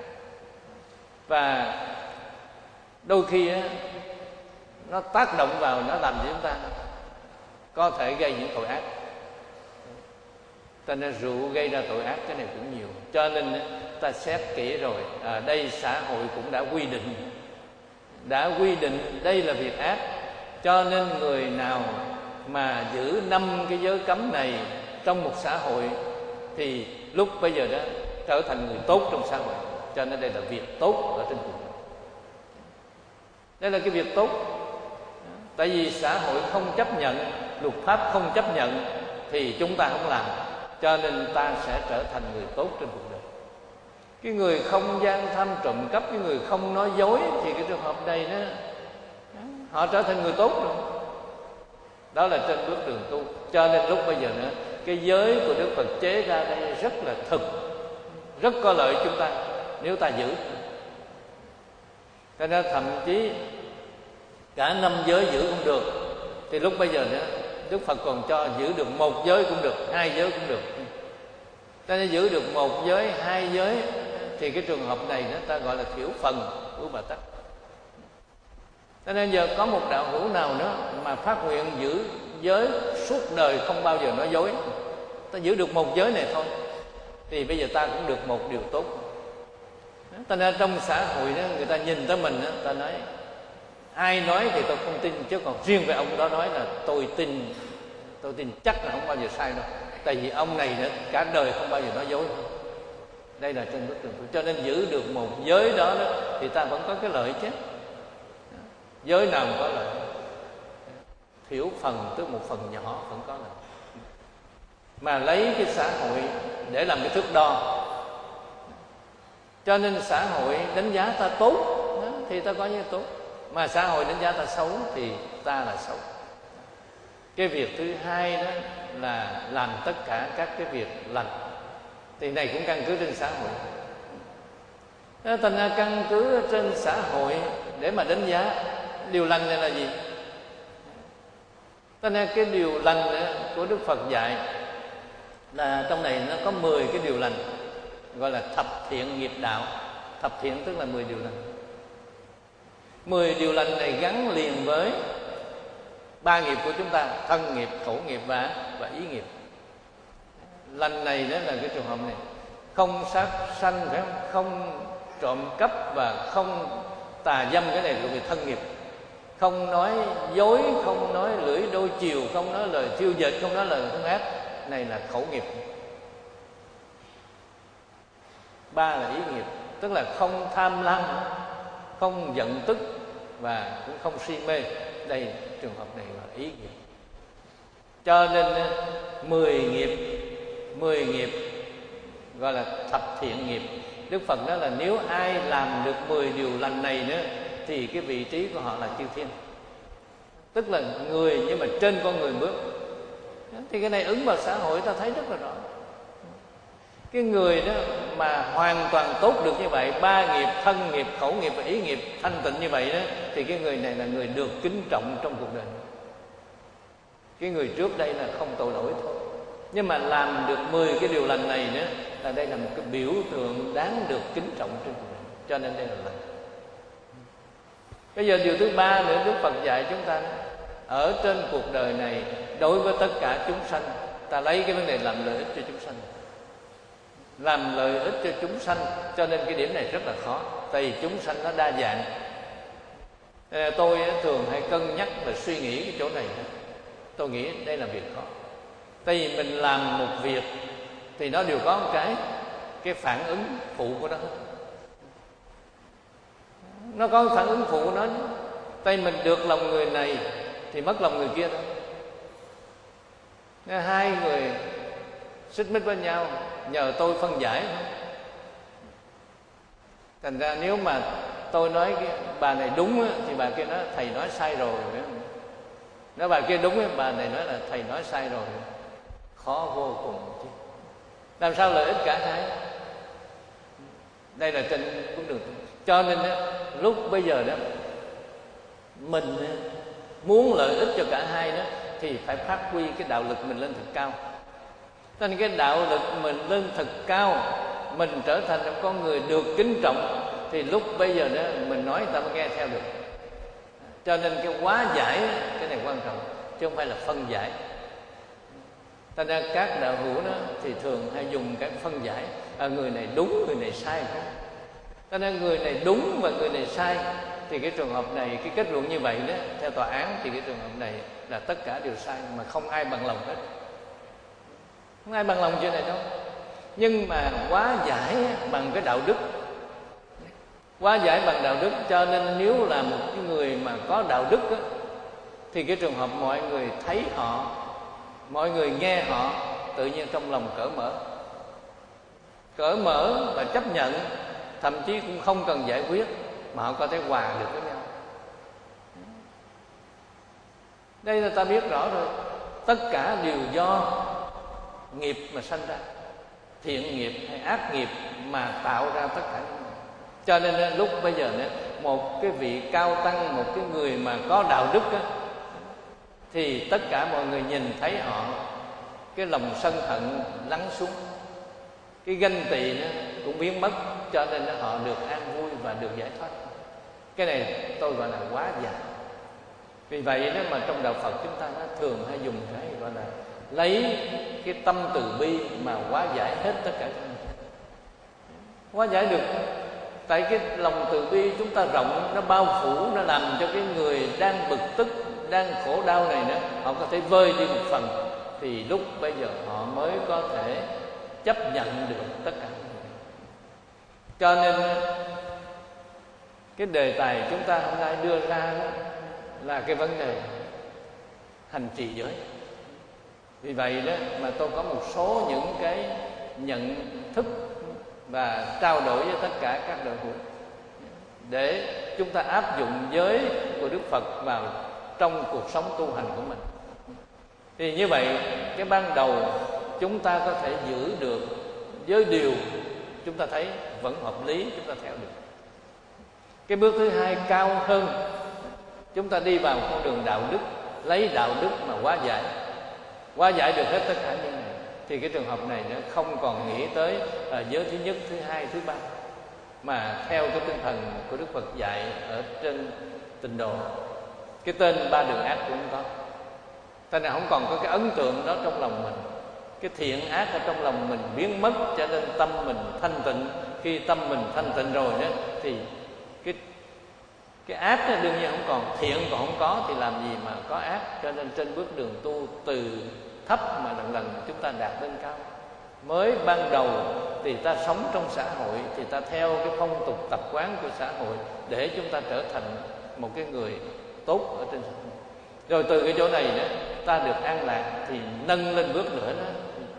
Và đôi khi á, nó tác động vào, nó làm cho chúng ta có thể gây những tội ác. Cho nên rượu gây ra tội ác cái này cũng nhiều. Cho nên ta xét kỹ rồi, à, đây xã hội cũng đã quy định, đã quy định đây là việc ác. Cho nên người nào mà giữ năm cái giới cấm này trong một xã hội thì lúc bây giờ đó trở thành người tốt trong xã hội. Cho nên đây là việc tốt ở trên cuộc đời. Đây là cái việc tốt. Tại vì xã hội không chấp nhận, luật pháp không chấp nhận thì chúng ta không làm. Cho nên ta sẽ trở thành người tốt trên cuộc đời. Cái người không gian tham trộm cắp, cái người không nói dối thì cái trường hợp này đó, họ trở thành người tốt rồi. Đó là trên bước đường tu. Cho nên lúc bây giờ nữa, cái giới của Đức Phật chế ra đây rất là thực, rất có lợi chúng ta nếu ta giữ. Cho nên thậm chí cả năm giới giữ không được thì lúc bây giờ nữa Đức Phật còn cho giữ được một giới cũng được, hai giới cũng được. Ta nên giữ được một giới, hai giới thì cái trường hợp này nó ta gọi là thiểu phần của Bà Tắc. Cho nên giờ có một đạo hữu nào nữa mà phát nguyện giữ giới suốt đời không bao giờ nói dối, ta giữ được một giới này thôi thì bây giờ ta cũng được một điều tốt. Ta nên trong xã hội đó, người ta nhìn tới mình đó, ta nói ai nói thì tôi không tin, chứ còn riêng về ông đó nói là tôi tin, tôi tin chắc là không bao giờ sai đâu. Tại vì ông này nữa cả đời không bao giờ nói dối. Đây là trên bước đường tu. Cho nên giữ được một giới đó, đó thì ta vẫn có cái lợi chứ. Giới nào có lợi? Thiểu phần tức một phần nhỏ vẫn có lợi. Mà lấy cái xã hội để làm cái thước đo. Cho nên xã hội đánh giá ta tốt thì ta có như tốt, mà xã hội đánh giá ta xấu thì ta là xấu. Cái việc thứ hai đó là làm tất cả các cái việc lành, thì này cũng căn cứ trên xã hội. Thành ra căn cứ trên xã hội để mà đánh giá điều lành này là gì. Thành ra cái điều lành của Đức Phật dạy là trong này nó có mười cái điều lành, gọi là thập thiện nghiệp đạo. Thập thiện tức là mười điều lành. Mười điều lành này gắn liền với ba nghiệp của chúng ta: thân nghiệp, khẩu nghiệp và và ý nghiệp. Lành này đó là cái trường hợp này: không sát sanh, phải không? Không trộm cắp và không tà dâm, cái này thuộc về thân nghiệp. Không nói dối, không nói lưỡi đôi chiều, không nói lời thiêu dệt, không nói lời hung ác, này là khẩu nghiệp. Ba là ý nghiệp, tức là không tham lam, không giận tức và cũng không si mê. Đây trường hợp này là ý nghiệp. Cho nên mười nghiệp, mười nghiệp gọi là thập thiện nghiệp. Đức Phật nói là nếu ai làm được mười điều lành này nữa thì cái vị trí của họ là chư thiên, tức là người nhưng mà trên con người bước. Thì cái này ứng vào xã hội ta thấy rất là rõ. Cái người đó mà hoàn toàn tốt được như vậy, ba nghiệp, thân nghiệp, khẩu nghiệp và ý nghiệp thanh tịnh như vậy đó, thì cái người này là người được kính trọng trong cuộc đời. Cái người trước đây là không tội lỗi thôi, nhưng mà làm được mười cái điều lành này nữa là đây là một cái biểu tượng đáng được kính trọng trên cuộc đời. Cho nên đây là lành. Bây giờ điều thứ ba nữa Đức Phật dạy chúng ta, ở trên cuộc đời này đối với tất cả chúng sanh, ta lấy cái vấn đề làm lợi ích cho chúng sanh, làm lợi ích cho chúng sanh. Cho nên cái điểm này rất là khó, tại vì chúng sanh nó đa dạng. Tôi thường hay cân nhắc và suy nghĩ cái chỗ này. Tôi nghĩ đây là việc khó, tại vì mình làm một việc thì nó đều có một cái cái phản ứng phụ của nó. Nó có phản ứng phụ của nó. Tại mình được lòng người này thì mất lòng người kia thôi. Nên hai người xích mích với nhau, nhờ tôi phân giải thôi. Thành ra nếu mà tôi nói cái bà này đúng á, thì bà kia nói thầy nói sai rồi. Nếu bà kia đúng á, bà này nói là thầy nói sai rồi. Khó vô cùng chứ. Làm sao lợi ích cả hai? Đây là trên con đường. Cho nên á, lúc bây giờ đó mình muốn lợi ích cho cả hai đó thì phải phát huy cái đạo lực mình lên thật cao. Cho nên cái đạo lực mình lên thật cao, mình trở thành một con người được kính trọng, thì lúc bây giờ đó mình nói người ta mới nghe theo được. Cho nên cái hóa giải cái này quan trọng, chứ không phải là phân giải. Thành ra các đạo hữu đó thì thường hay dùng cái phân giải, à, người này đúng, người này sai. Cho nên người này đúng và người này sai, thì cái trường hợp này, cái kết luận như vậy đó, theo tòa án thì cái trường hợp này là tất cả đều sai, mà không ai bằng lòng hết. Không ai bằng lòng chuyện này đâu. Nhưng mà hóa giải bằng cái đạo đức, hóa giải bằng đạo đức. Cho nên nếu là một cái người mà có đạo đức đó, thì cái trường hợp mọi người thấy họ, mọi người nghe họ, tự nhiên trong lòng cởi mở, cởi mở và chấp nhận, thậm chí cũng không cần giải quyết mà họ có thể hòa được với nhau. Đây là ta biết rõ rồi, tất cả đều do nghiệp mà sanh ra, thiện nghiệp hay ác nghiệp mà tạo ra tất cả những này. Cho nên lúc bây giờ nữa, một cái vị cao tăng, một cái người mà có đạo đức đó, thì tất cả mọi người nhìn thấy họ, cái lòng sân hận lắng xuống, cái ganh tị nó cũng biến mất, cho nên họ được an vui và được giải thoát. Cái này tôi gọi là hóa giải. Vì vậy đó mà trong đạo Phật chúng ta nó thường hay dùng cái gọi là lấy cái tâm từ bi mà hóa giải hết tất cả. Hóa giải được, tại cái lòng từ bi chúng ta rộng, nó bao phủ, nó làm cho cái người đang bực tức, đang khổ đau này nữa, họ có thể vơi đi một phần, thì lúc bây giờ họ mới có thể chấp nhận được tất cả. Cho nên cái đề tài chúng ta hôm nay đưa ra là cái vấn đề hành trì giới. Vì vậy đó mà tôi có một số những cái nhận thức và trao đổi với tất cả các đạo hữu để chúng ta áp dụng giới của Đức Phật vào trong cuộc sống tu hành của mình. Thì như vậy cái ban đầu chúng ta có thể giữ được giới điều, chúng ta thấy vẫn hợp lý, chúng ta theo được. Cái bước thứ hai cao hơn, chúng ta đi vào con đường đạo đức, lấy đạo đức mà hóa giải, hóa giải được hết tất cả những này, thì cái trường hợp này nó không còn nghĩ tới uh, giới thứ nhất, thứ hai, thứ ba, mà theo cái tinh thần của Đức Phật dạy ở trên Tịnh Độ, cái tên ba đường ác cũng có. Thế nên không còn có cái ấn tượng đó trong lòng mình, cái thiện ác ở trong lòng mình biến mất, cho nên tâm mình thanh tịnh. Khi tâm mình thanh tịnh rồi đó thì cái cái ác đó đương nhiên không còn, thiện còn không có thì làm gì mà có ác. Cho nên trên bước đường tu từ thấp mà lần lần chúng ta đạt lên cao. Mới ban đầu thì ta sống trong xã hội, thì ta theo cái phong tục tập quán của xã hội để chúng ta trở thành một cái người tốt ở trên xã hội. Rồi từ cái chỗ này đó ta được an lạc thì nâng lên bước nữa đó,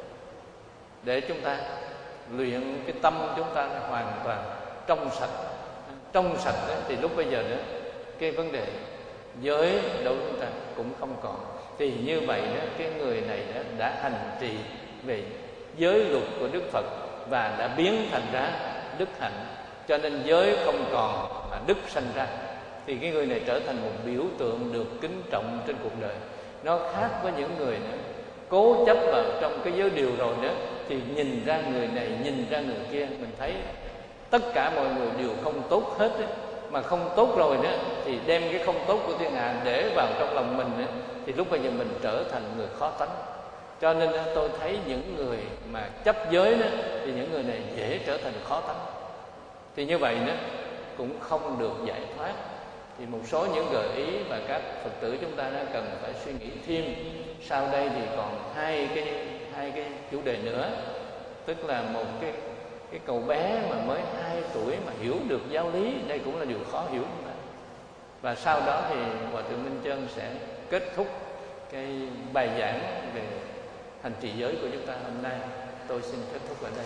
để chúng ta luyện cái tâm chúng ta hoàn toàn trong sạch. Trong sạch đó, thì lúc bây giờ đó cái vấn đề giới đối với chúng ta cũng không còn. Thì như vậy đó, cái người này đó đã hành trì về giới luật của Đức Phật và đã biến thành ra đức hạnh. Cho nên giới không còn mà đức sanh ra, thì cái người này trở thành một biểu tượng được kính trọng trên cuộc đời. Nó khác với những người nữa cố chấp vào trong cái giới điều rồi nữa, thì nhìn ra người này, nhìn ra người kia, mình thấy tất cả mọi người đều không tốt hết ấy. Mà không tốt rồi nữa thì đem cái không tốt của thiên hạ để vào trong lòng mình nữa, thì lúc bây giờ mình trở thành người khó tánh. Cho nên tôi thấy những người mà chấp giới đó, thì những người này dễ trở thành khó tánh. Thì như vậy đó cũng không được giải thoát. Thì một số những gợi ý mà các Phật tử chúng ta đã cần phải suy nghĩ thêm. Sau đây thì còn hai cái hai cái chủ đề nữa, tức là một cái cái cậu bé mà mới hai tuổi mà hiểu được giáo lý, đây cũng là điều khó hiểu. Và sau đó thì Hòa Thượng Minh Chân sẽ kết thúc cái bài giảng về hành trì giới của chúng ta hôm nay. Tôi xin kết thúc ở đây.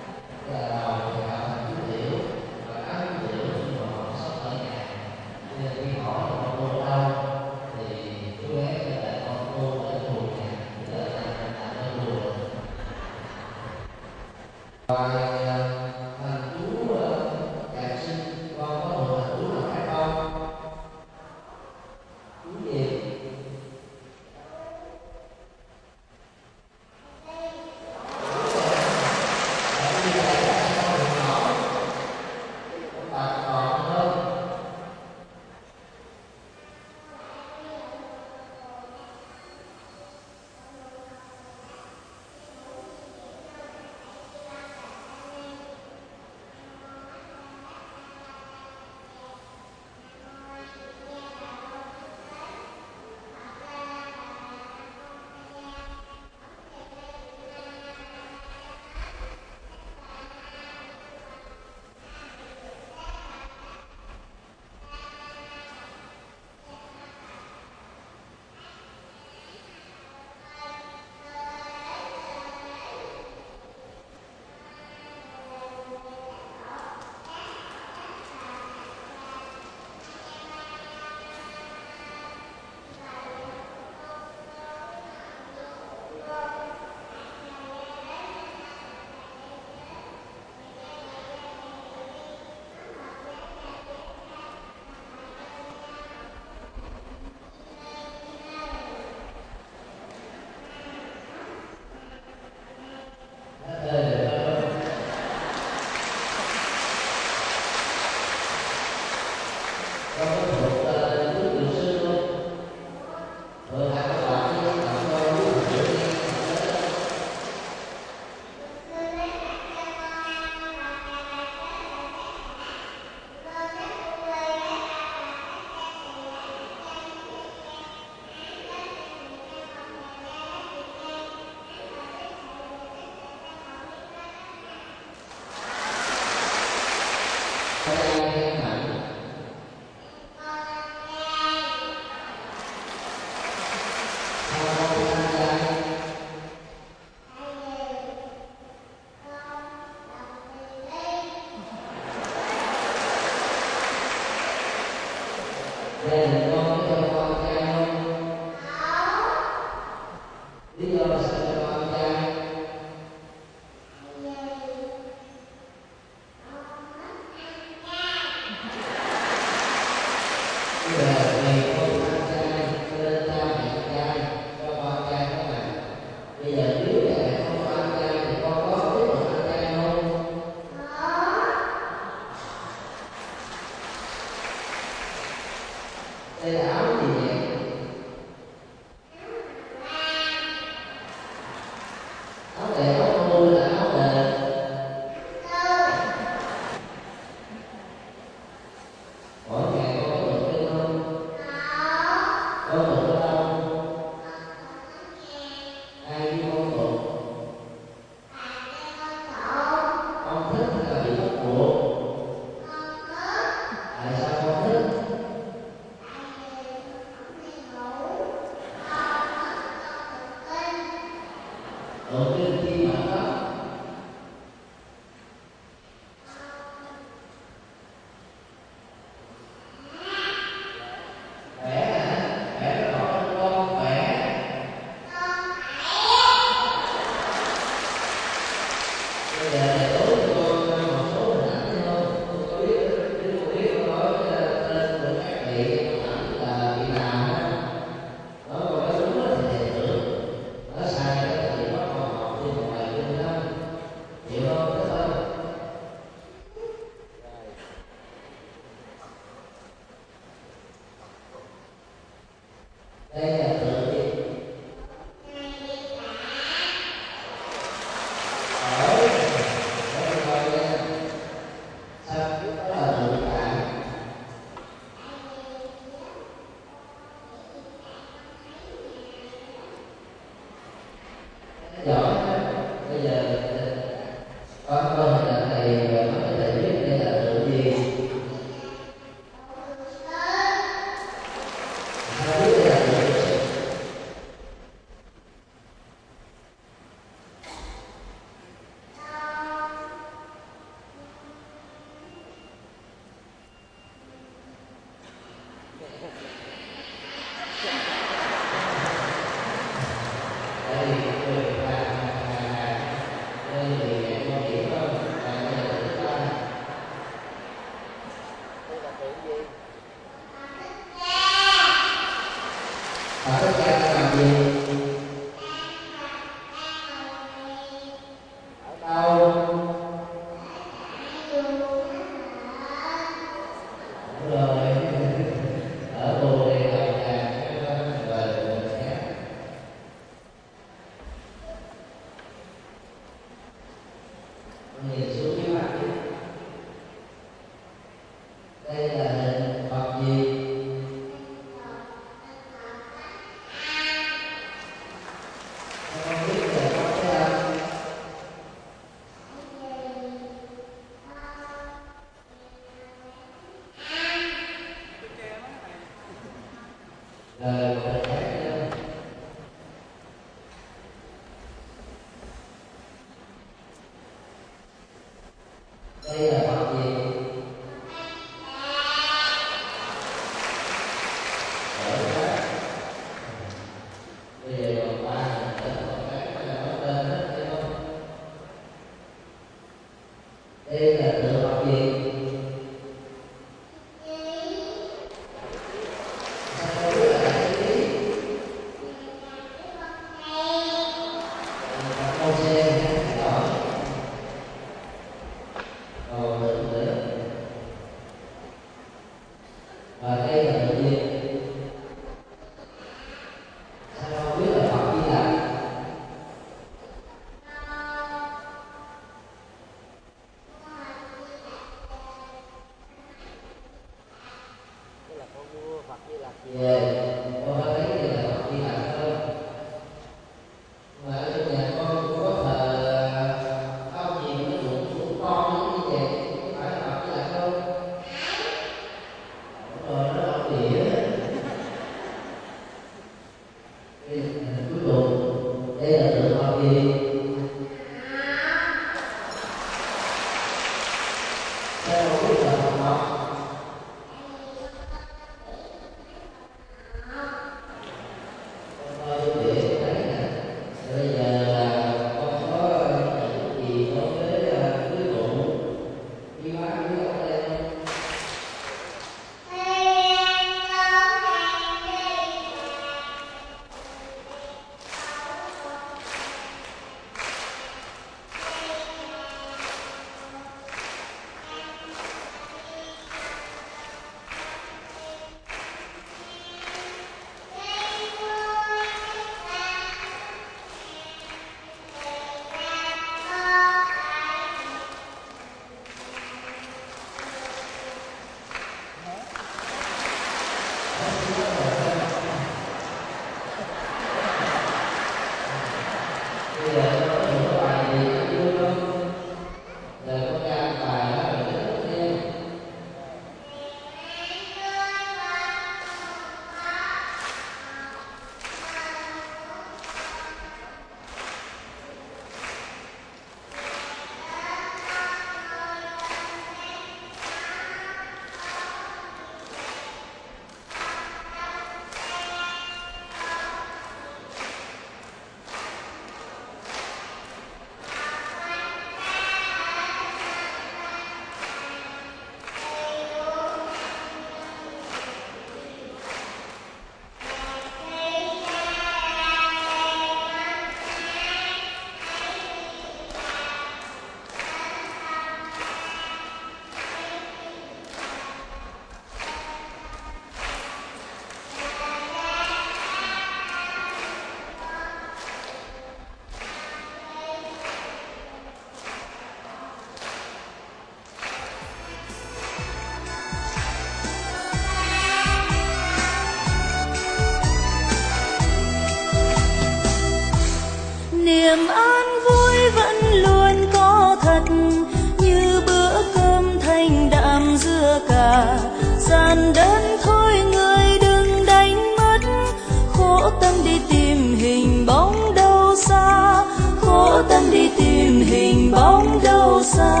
giản đơn thôi người đừng đánh mất, khổ tâm đi tìm hình bóng đâu xa, khổ tâm đi tìm hình bóng đâu xa.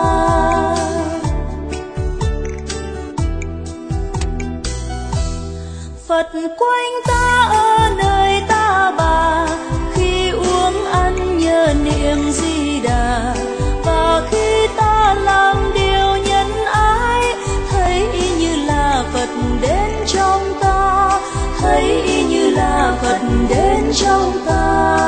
Phật quanh ta ở nơi ta bà, khi uống ăn nhớ niệm Di Đà, và khi ta làm điều nhân ái, thấy y như là Phật đến trong ta, thấy y như là Phật đến trong ta.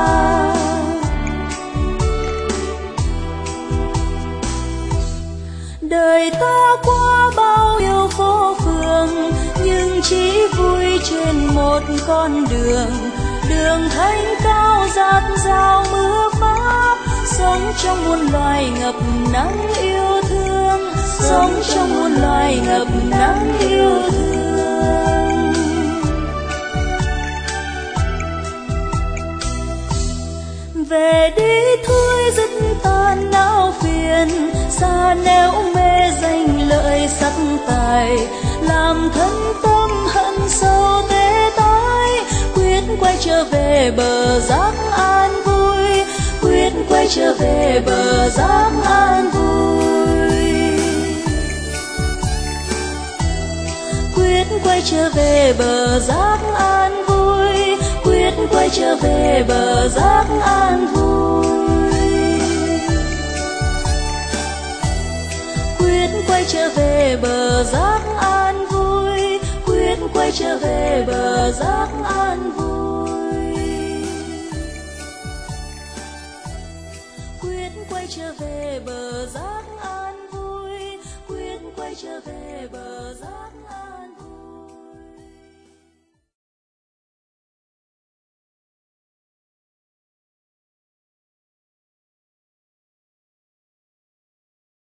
Đời ta qua bao nhiêu phố phường, nhưng chỉ vui trên một con đường, đường thánh cao dạt dào mưa pháp, sống trong muôn loài ngập nắng yêu thương, sống trong muôn loài ngập nắng yêu thương. Về đi thôi dứt tan não phiền, xa nẻo mê danh lợi sắc tài, làm thân tâm hận sâu tế tái, quyết quay trở về bờ giác an vui, quyết quay trở về bờ giác an vui, quyết quay trở về bờ giác an vui, quyết quay trở về bờ giác an vui, quyết quay trở về bờ giác an vui, quyết quay trở về bờ giác an vui, quyết quay trở về bờ giác an vui, quyết quay trở về bờ giác an.